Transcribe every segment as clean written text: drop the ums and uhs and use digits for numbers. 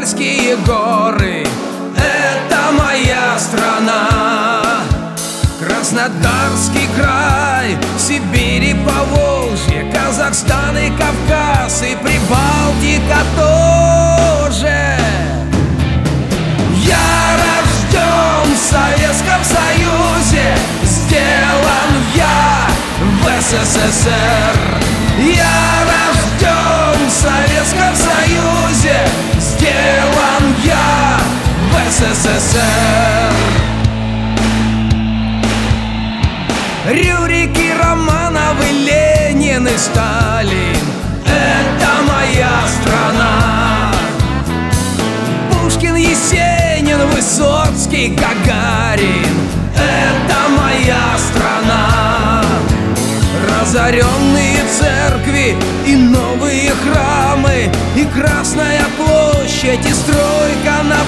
Уральские горы — это моя страна. Краснодарский край, Сибирь и Поволжье, Казахстан и Кавказ и Прибалтика тоже. Я рожден в Советском Союзе, сделан я в СССР. Я рожден в Советском Союзе, сделан я в СССР. Рюрики, Романовы, Ленин и Сталин — это моя страна. Пушкин, Есенин, Высоцкий, Гагарин — это моя страна. Разоренные церкви и новые храмы, и Красная площадь, и стройка на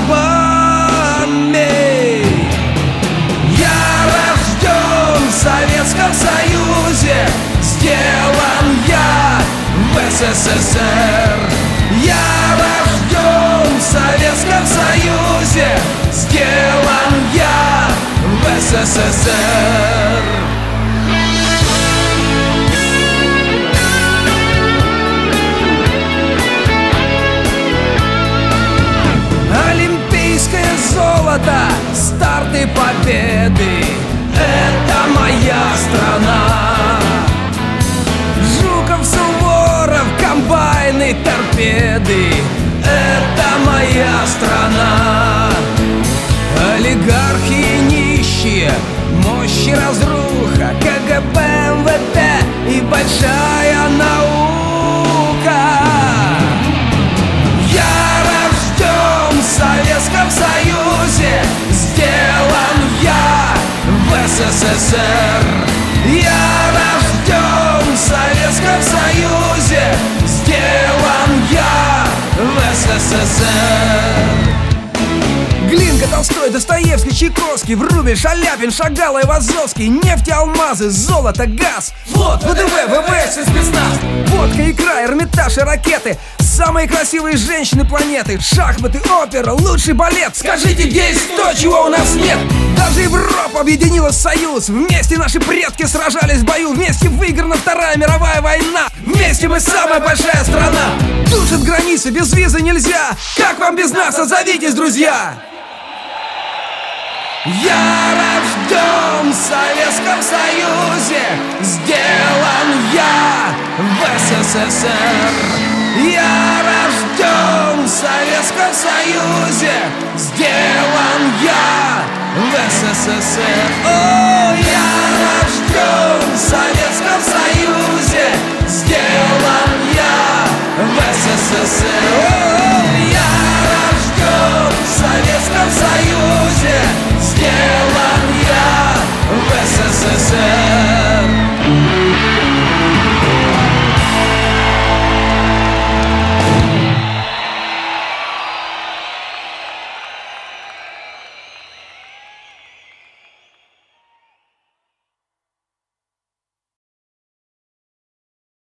БАМе. Я рожден в Советском Союзе, сделан я в СССР. Я рожден в Советском Союзе, сделан я в СССР. Олимпийское золото, старты победы — это моя страна. Жуков, Суворов, комбайны, торпеды — это моя страна. Олигархи и нищие, мощь и разруха, КГБ, МВД и большая наука. Я рожден в Советском Союзе, сделан я в СССР. Я рожден в Советском Союзе, сделан я в СССР. Глинка, Толстой, Достоевский, Чайковский, Врубель, Шаляпин, Шагал, Айвазовский. Нефть, алмазы, золото, газ, флот, ВДВ, ВВС и спецназ. Водка, икра, Эрмитаж и ракеты. Самые красивые женщины планеты. Шахматы, опера, лучший балет. Скажите, где есть то, чего у нас нет? Даже Европа объединилась в союз. Вместе наши предки сражались в бою. Вместе выиграна Вторая мировая война. Вместе мы самая большая страна. Душат границы, без визы нельзя. Как вам без нас? Отзовитесь, друзья! Я рожден в Советском Союзе, сделан я в СССР. Я рожден в Советском Союзе, сделан я в СССР. О, я рожден в Советском Союзе, сделан я в СССР.